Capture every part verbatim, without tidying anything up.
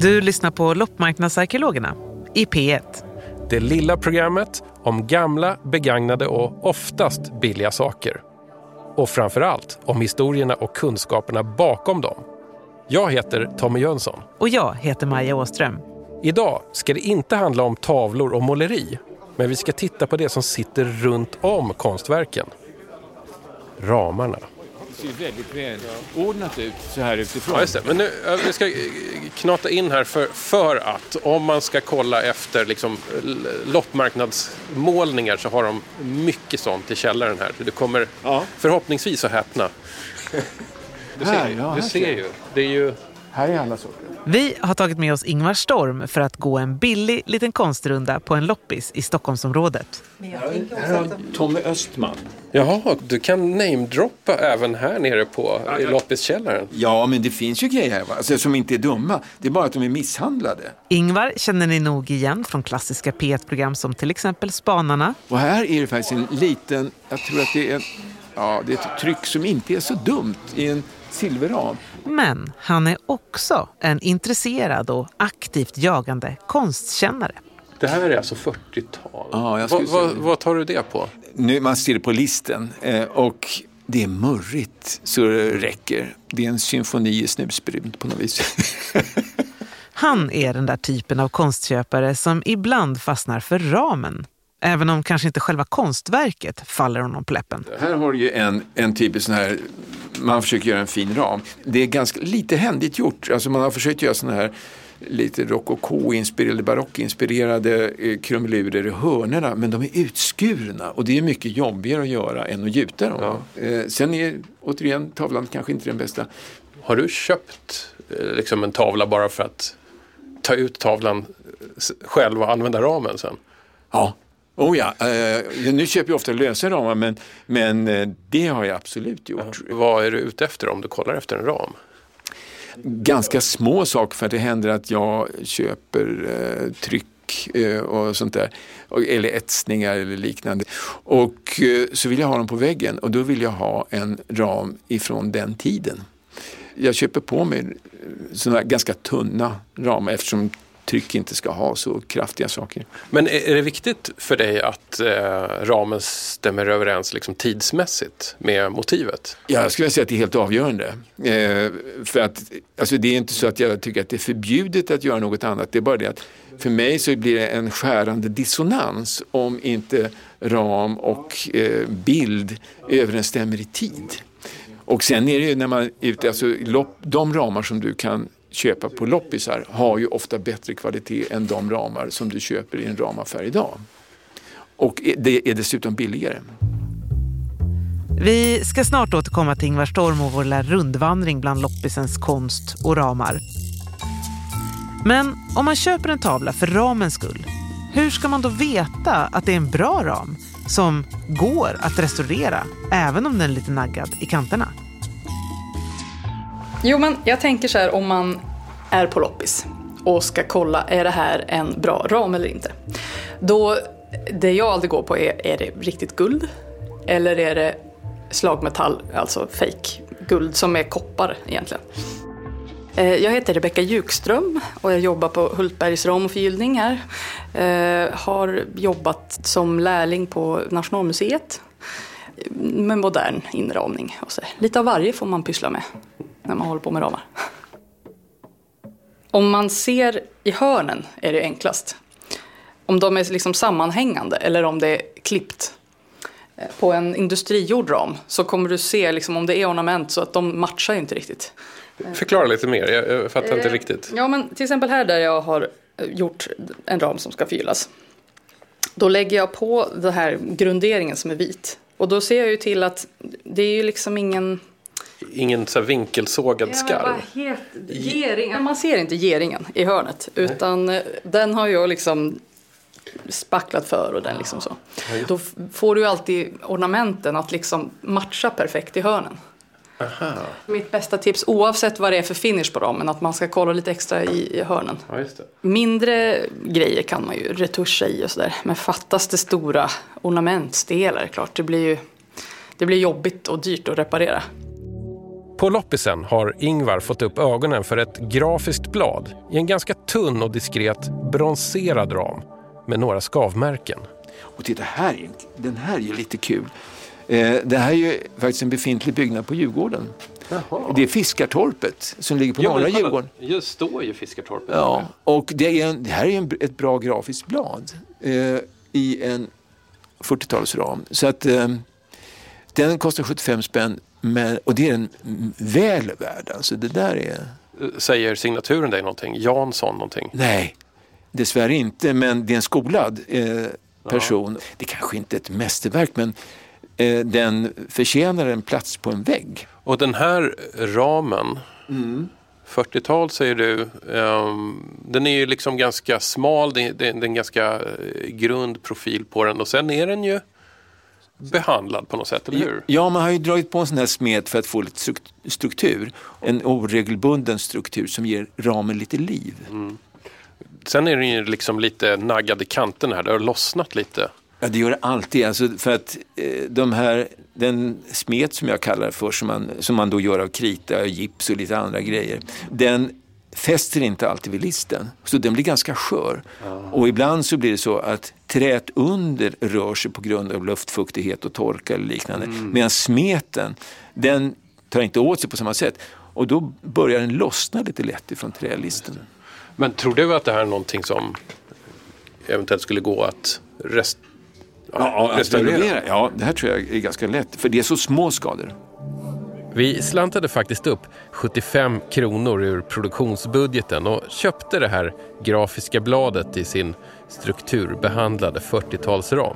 Du lyssnar på Loppmarknadsarkeologerna i P ett. Det lilla programmet om gamla, begagnade och oftast billiga saker. Och framförallt om historierna och kunskaperna bakom dem. Jag heter Tommy Jönsson. Och jag heter Maja Åström. Idag ska det inte handla om tavlor och måleri. Men vi ska titta på det som sitter runt om konstverken. Ramarna. Det ser väldigt väl ordnat ut så här utifrån. Ja, just det. Men nu vi ska knata in här för, för att om man ska kolla efter liksom, loppmarknadsmålningar så har de mycket sånt i källaren här. Det kommer ja. förhoppningsvis att häpna. Du ser, här, ja, du ser ju. Det är ju... Här är alla sorter. Vi har tagit med oss Ingvar Storm för att gå en billig liten konstrunda på en loppis i Stockholmsområdet. Här har Tommy Östman. Jaha, du kan namedroppa även här nere på i loppiskällaren. Ja, men det finns ju grejer va? Alltså, som inte är dumma. Det är bara att de är misshandlade. Ingvar känner ni nog igen från klassiska P ett-program som till exempel Spanarna. Och här är det faktiskt en liten, jag tror att det är, en, ja, det är ett tryck som inte är så dumt i en silverram. Men han är också en intresserad och aktivt jagande konstkännare. Det här är alltså fyrtiotal. Ja, jag vad, vad, vad tar du det på? Nu man ser det på listen eh, och det är murrigt så det räcker. Det är en symfoni i snusbrunt på något vis. Han är den där typen av konstköpare som ibland fastnar för ramen. Även om kanske inte själva konstverket faller honom på läppen. Här har du ju en, en typisk sån här, man försöker göra en fin ram. Det är ganska lite händigt gjort. Alltså man har försökt göra såna här lite rokoko-inspirerade, barockinspirerade eh, krumelurer i hörnerna. Men de är utskurna och det är mycket jobbigare att göra än att gjuta dem. Ja. Eh, sen är återigen tavlan kanske inte den bästa. Har du köpt eh, liksom en tavla bara för att ta ut tavlan själv och använda ramen sen? Ja. Oh ja, eh, nu köper jag ofta lösa ramar men, men eh, det har jag absolut gjort. Ja. Vad är du ute efter om du kollar efter en ram? Ganska små saker för att det händer att jag köper eh, tryck eh, och sånt där. Eller etsningar eller liknande. Och eh, så vill jag ha dem på väggen och då vill jag ha en ram ifrån den tiden. Jag köper på mig sådana ganska tunna ramar eftersom tryck inte ska ha så kraftiga saker. Men är, är det viktigt för dig att eh, ramen stämmer överens liksom tidsmässigt med motivet? Ja, jag skulle säga att det är helt avgörande. Eh, för att, alltså det är inte så att jag tycker att det är förbjudet att göra något annat. Det är bara det att för mig så blir det en skärande dissonans om inte ram och eh, bild överensstämmer i tid. Och sen är det ju när man ute, alltså lopp, de ramar som du kan köpa på loppisar har ju ofta bättre kvalitet än de ramar som du köper i en ramaffär idag. Och det är dessutom billigare. Vi ska snart återkomma till Ingvar Storm och vår lilla rundvandring bland loppisens konst och ramar. Men om man köper en tavla för ramens skull, hur ska man då veta att det är en bra ram som går att restaurera även om den är lite naggad i kanterna? Jo, men jag tänker så här, om man är på loppis och ska kolla, är det här en bra ram eller inte? Då, det jag alltid går på är, är det riktigt guld? Eller är det slagmetall, alltså fake guld som är koppar egentligen? Jag heter Rebecka Jukström och jag jobbar på Hultbergs ram och förgyllning här. Jag har jobbat som lärling på Nationalmuseet med modern inramning. Och så. Lite av varje får man pyssla med när man håller på med ramar. Om man ser i hörnen är det enklast. Om de är liksom sammanhängande eller om det är klippt. På en industrigjord ram så kommer du se liksom, om det är ornament så att de matchar inte riktigt. Förklara lite mer, jag fattar inte riktigt. Ja, men till exempel här där jag har gjort en ram som ska fyllas. Då lägger jag på den här grunderingen som är vit. Och då ser jag ju till att det är ju liksom ingen... Ingen så vinkelsågad skarv. Ja, gering. Man ser inte geringen i hörnet. Utan Nej. Den har jag liksom spacklat för och den liksom så. Då får du alltid ornamenten att liksom matcha perfekt i hörnen. Aha. Mitt bästa tips, oavsett vad det är för finish på ramen, att man ska kolla lite extra i, i hörnen. Ja, just det. Mindre grejer kan man ju retuscha i och sådär. Men fattas det stora ornamentdelar, klart, det blir ju det blir jobbigt och dyrt att reparera. På loppisen har Ingvar fått upp ögonen för ett grafiskt blad i en ganska tunn och diskret bronserad ram med några skavmärken. Och titta här, den här är ju lite kul. Eh, det här är ju faktiskt en befintlig byggnad på Djurgården. Jaha. Det är Fiskartorpet som ligger på norra Djurgården. Just står ju Fiskartorpet. Ja, och det, är en, det här är en, ett bra grafiskt blad eh, i en fyrtiotalsram. Så att eh, den kostar sjuttiofem spänn, men, och det är en väl värd. Alltså det där är... Säger signaturen dig någonting? Jansson någonting? Nej, dessvärre inte, men det är en skolad eh, person. Ja. Det kanske inte är ett mästerverk, men eh, den förtjänar en plats på en vägg. Och den här ramen, mm. fyrtiotal säger du, um, den är ju liksom ganska smal, det, det, det är en ganska grund profil på den och sen är den ju behandlad på något sätt, eller hur? Ja, man har ju dragit på en sån här smet för att få lite struktur. En oregelbunden struktur som ger ramen lite liv. Mm. Sen är den ju liksom lite naggad i kanten här, det har lossnat lite. Ja, det gör det alltid. Alltså för att eh, de här, den smet som jag kallar för, som man, som man då gör av krita, gips och lite andra grejer, den fäster inte alltid vid listen. Så den blir ganska skör. Ja. Och ibland så blir det så att träet under rör sig på grund av luftfuktighet och torka eller liknande. Mm. Medan smeten, den tar inte åt sig på samma sätt. Och då börjar den lossna lite lätt ifrån trälisten. Men tror du att det här är någonting som eventuellt skulle gå att rest, ja, ja, restaurera? Ja, det här tror jag är ganska lätt. För det är så små skador. Vi slantade faktiskt upp sjuttiofem kronor ur produktionsbudgeten och köpte det här grafiska bladet i sin strukturbehandlade fyrtiotalsram.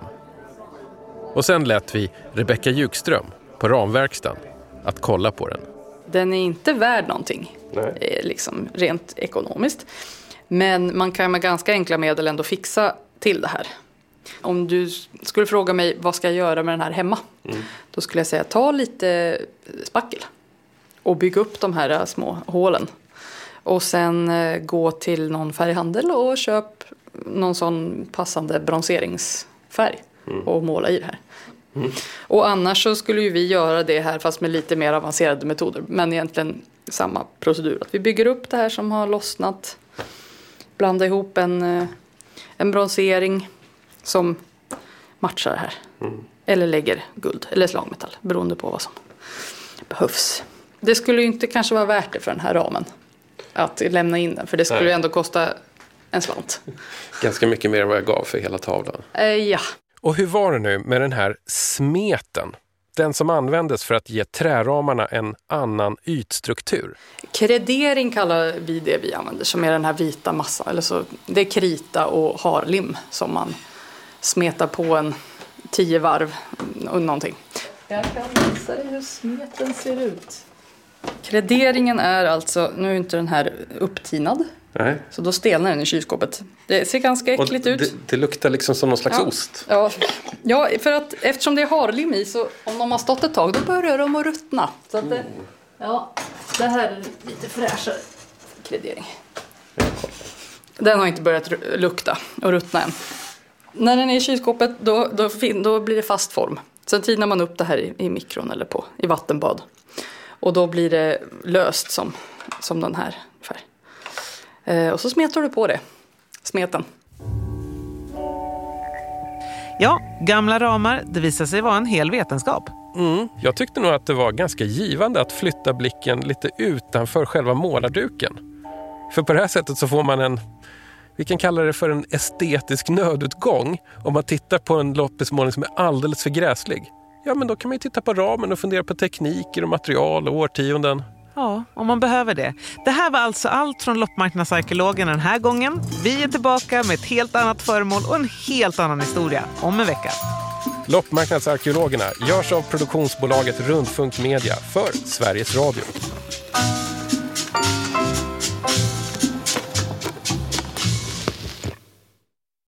Och sen lät vi Rebecka Jukström på ramverkstan att kolla på den. Den är inte värd någonting, Nej. liksom rent ekonomiskt. Men man kan med ganska enkla medel ändå fixa till det här. Om du skulle fråga mig vad ska jag göra med den här hemma, mm. då skulle jag säga ta lite spackel och bygga upp de här små hålen. Och sen gå till någon färghandel och köp någon sån passande bronseringsfärg mm. och måla i det här. Mm. Och annars så skulle ju vi göra det här fast med lite mer avancerade metoder. Men egentligen samma procedur. Att vi bygger upp det här som har lossnat. Blanda ihop en, en bronsering som matchar det här. Mm. Eller lägger guld eller slagmetall. Beroende på vad som behövs. Det skulle ju inte kanske vara värt det för den här ramen. Att lämna in den. För det skulle ju ändå kosta en slant. Ganska mycket mer än vad jag gav för hela tavlan. Eh, ja. Och hur var det nu med den här smeten? Den som användes för att ge träramarna en annan ytstruktur. Kredering kallar vi det vi använder, som är den här vita massan. Eller så, det är krita och harlim som man smetar på en tio varv och någonting. Jag kan visa dig hur smeten ser ut. Krederingen är alltså, nu är inte den här upptinad. Nej. Så då stelnar den i kylskåpet. Det ser ganska äckligt ut. Det, det luktar liksom som någon slags ja. ost. Ja. ja, för att eftersom det är harlim i så om de har stått ett tag då börjar de att ruttna. Så att det, ja, det här är lite fräschare kredering. Den har inte börjat lukta och ruttna än. När den är i kylskåpet då, då, då blir det fast form. Sen tinar man upp det här i, i mikron eller på i vattenbad. Och då blir det löst som, som den här färg. Eh, och så smetar du på det. Smeten. Ja, gamla ramar, det visar sig vara en hel vetenskap. Mm, jag tyckte nog att det var ganska givande att flytta blicken lite utanför själva målarduken. För på det här sättet så får man en, vi kan kalla det för en estetisk nödutgång. Om man tittar på en loppismålning som är alldeles för gräslig. Ja, men då kan man ju titta på ramen och fundera på tekniker och material och årtionden. Ja, om man behöver det. Det här var alltså allt från loppmarknadsarkeologen den här gången. Vi är tillbaka med ett helt annat föremål och en helt annan historia om en vecka. Loppmarknadsarkeologerna görs av produktionsbolaget Rundfunk Media för Sveriges Radio.